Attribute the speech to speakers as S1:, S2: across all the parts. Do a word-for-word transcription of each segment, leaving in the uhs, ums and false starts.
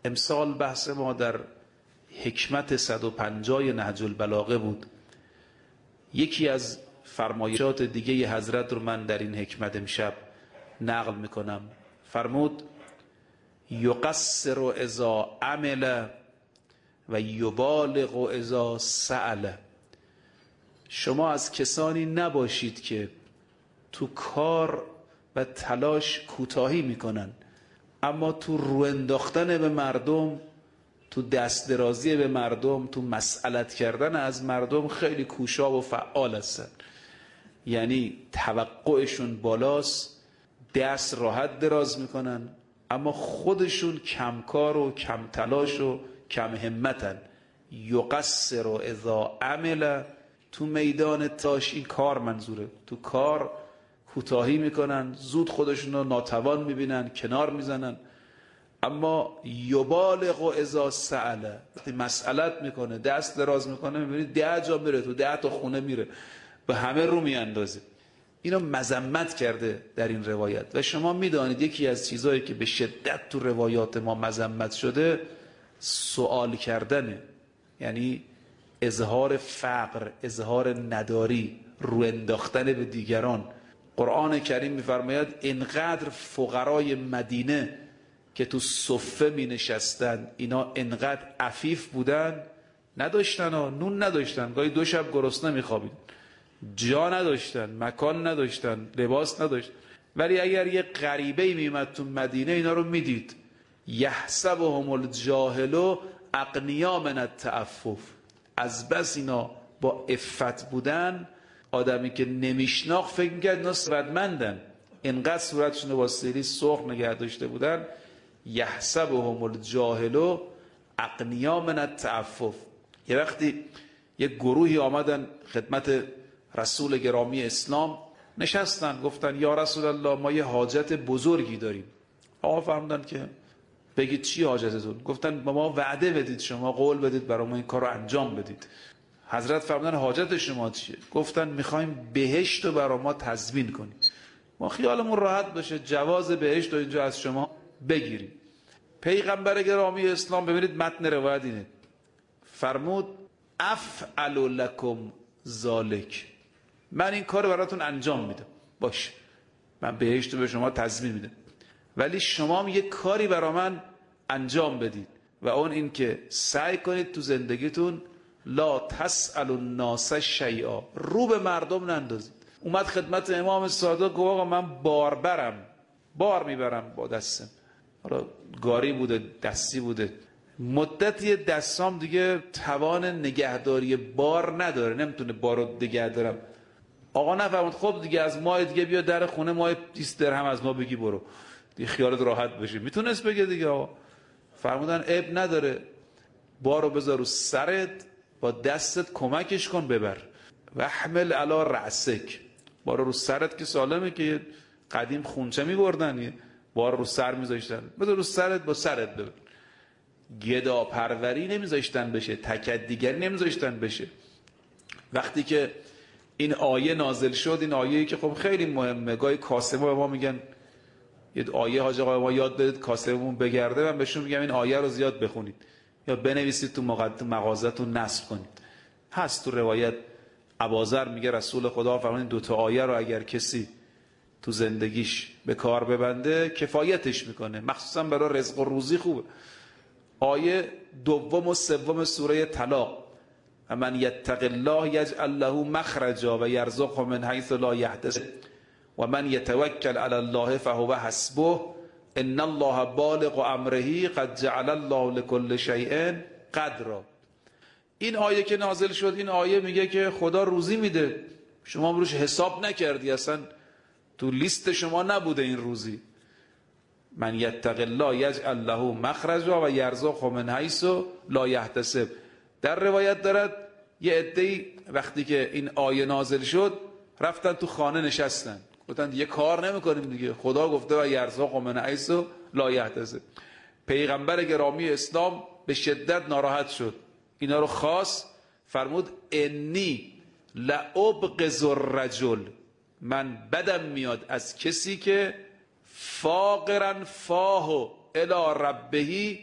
S1: امسال بحث ما در حکمت صد و پنجاه نهج البلاغه بود. یکی از فرمایشات دیگه حضرت رو من در این حکمت امشب نقل میکنم. فرمود یقصر اذا عمل و یبالغ اذا سأل. شما از کسانی نباشید که تو کار و تلاش کوتاهی میکنن، اما تو رو انداختن به مردم، تو دست درازی به مردم، تو مسئلت کردن از مردم خیلی کوشا و فعال هستن. یعنی توقعشون بالاست، دست راحت دراز میکنن، اما خودشون کمکار و کم تلاش و کم همتن. یقصر اذا عمل، تو میدان تلاش این کار منظوره، تو کار کوتاهی میکنن، زود خودشون رو ناتوان میبینن، کنار میزنن. اما یبالغ اذا سأل، وقتی مسئلت میکنه، دست دراز میکنه، میبینید ده جا میره، تو ده تا خونه میره، به همه رو میاندازه. اینو مذمت کرده در این روایت. و شما میدانید یکی از چیزهایی که به شدت تو روایات ما مذمت شده سوال کردنه، یعنی اظهار فقر، اظهار نداری، رو انداختن به دیگران. قرآن کریم میفرماید اینقدر فقرای مدینه که تو صفه می نشستن، اینا اینقدر عفیف بودن، نداشتن ها، نون نداشتن، گاهی دو شب گرسنه می خوابیدن، جا نداشتن، مکان نداشتن، لباس نداشتن. ولی اگر یه غریبه می اومد تو مدینه، اینا رو میدید. یحسبهم الجاهل اغنیا من التعفف. از بس اینا با عفت بودن، آدمی که نمیشناخت فکر می‌کرد اینا ثروتمندن، اینقدر صورتشون رو با سیلی سرخ نگه داشته بودن. یحسبهم الجاهل اغنیا من التعفف. یه وقتی یه گروهی آمدن خدمت رسول گرامی اسلام، نشستن، گفتن یا رسول الله ما یه حاجت بزرگی داریم. آقا فرمودن که بگید چی حاجتتون؟ گفتن ما وعده بدید، شما قول بدید برای ما این کار رو انجام بدید. حضرت فرمودن حاجت شما چیه؟ گفتن میخوایم بهشت رو برای ما تضمین کنیم، ما خیالمون راحت بشه جواز بهشت رو اینجا از شما بگیریم. پیغمبر گرامی اسلام، ببینید متن روایت اینه، فرمود افعل لکم ذالک، من این کار براتون انجام میدم، باشه من بهشت رو به شما تضمین میدم، ولی شما یه کاری برا من انجام بدید و اون این که سعی کنید تو زندگیتون لا تسأل الناس شیئا، رو به مردم نندازید. اومد خدمت امام صادق، گفت آقا من باربرم، بار میبرم با دستم، حالا گاری بوده دستی بوده، مدتی دستام دیگه توان نگهداری بار نداره، نمیتونه بارو نگه دارم. آقا نفرمود خب دیگه از ماه دیگه بیا در خونه، ماه بیست درهم از ما بگی برو، دیگه خیالت راحت بشه. میتونست بگه دیگه آقا. فرمودن عیب نداره، بارو بذار رو سرت، با دستت کمکش کن ببر. و احمل علی رأسک، بارو رو سرت که سالمه، که قدیم خونچه میبردن، بار رو سر میذاشتن، بذار رو سرت با سرت ببر. گدا پروری نمیذاشتن بشه، تکد دیگری نمیذاشتن بشه. وقتی که این آیه نازل شد، این آیه‌ای که خب خیلی مهمه، گاهی کاسبا به ما میگن یه آیه حاج آقا ما یاد بدید کاسبمون بگرده، من بهشون میگم این آیه رو زیاد بخونید یا بنویسید تو مغازه‌تون نصب کنید. هست تو روایت ابوذر میگه رسول خدا فرمودن دو تا آیه رو اگر کسی تو زندگیش به کار ببنده کفایتش میکنه، مخصوصا برای رزق و روزی خوبه. آیه دوم و سوم سوره طلاق، من یتق الله یجعل له مخرجا و یرزقه من حیث لا یحتسب و من یتوکل علی الله فهو حسبه ان الله بالغ امره قد جعل الله لكل شیء قدرا. این آیه که نازل شد، این آیه میگه که خدا روزی میده، شما روش حساب نکردی، اصلا تو لیست شما نبوده این روزی. من یتق الله یجعل له مخرجا و یرزقه من حیث لا یحتسب. در روایت دارد یه عده‌ای وقتی که این آیه نازل شد رفتن تو خانه نشستن، گفتن دیگه کار نمی‌کنیم دیگه، خدا گفته و یرزقه من حیث لا یحتسب. پیغمبر گرامی اسلام به شدت ناراحت شد، اینا رو خواست، فرمود انی لابغض الرجل، من بدم میاد از کسی که فاقرا فاهو الی ربه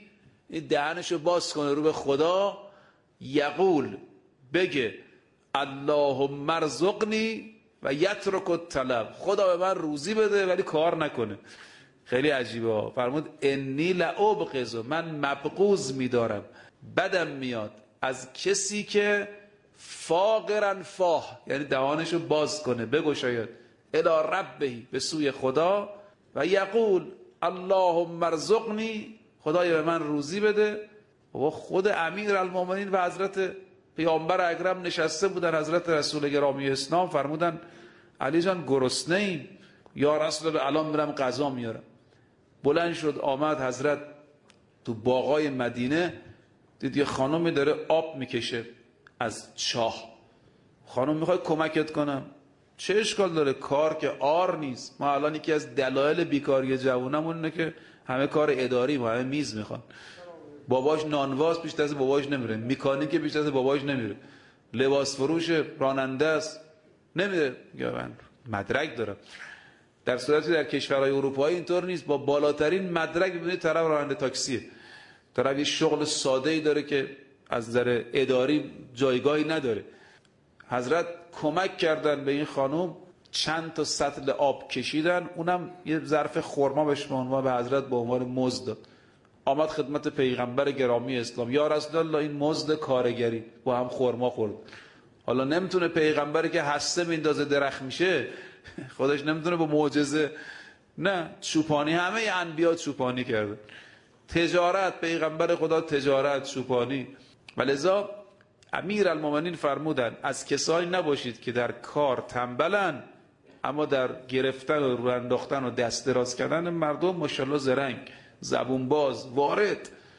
S1: این دهنشو باز کنه رو به خدا، یقول بگه اللهم ارزقنی و یترک الطلب، خدا به من روزی بده ولی کار نکنه. خیلی عجیبه ها. فرمود انی لابغض، من مبغوض میدارم، بدم میاد از کسی که فاقرا فاه، یعنی دهانشو باز کنه بگشاید، الی ربه، به سوی خدا، و یقول اللهم ارزقنی، خدای به من روزی بده. و خود امیرالمومنین و حضرت پیامبر اکرم نشسته بودن، حضرت رسول گرامی اسلام فرمودن علی جان گرسنه ایم، یا رسول الله الان میرم غذا میارم. بلند شد آمد حضرت تو باغای مدینه، دید یه خانمی داره آب میکشه از چاه. خانم میخوای کمکت کنم؟ چه اشکال داره، کار که آر نیست. ما الان یکی از دلایل بیکاری جوونمون اینه که همه کار اداری، ما همه میز میخوان. باباش نانواز پیش دست باباش نمیره، میکانیک پیش دست باباش نمیره، لباس فروش، راننده است نمیره، یا من مدرک دارم. در صورتی در کشورهای اروپایی اینطور نیست، با بالاترین مدرک ببینید طرف راننده تاکسیه، طرف یه شغل ساده ای داره که از نظر اداری جایگاهی نداره. حضرت کمک کردن به این خانم، چند تا سطل آب کشیدن، اونم یه ظرف خرما بهش به عنوان به حضرت به عنوان مزد داد. آمد خدمت پیغمبر گرامی اسلام، یا رسول الله این مزد کارگری، با هم خرما خورد. حالا نمیتونه پیغمبری که هسته میندازه درخت میشه، خودش نمیتونه با معجزه، نه چوپانی، همه انبیا چوپانی کرده، تجارت، پیغمبر خدا تجارت، چوپانی. ولذا امیرالمومنین فرمودن از کسایی نباشید که در کار تنبلن، اما در گرفتن و رو انداختن و دست دراز کردن مردم ماشاءالله زرنگ، زبون باز، وارد.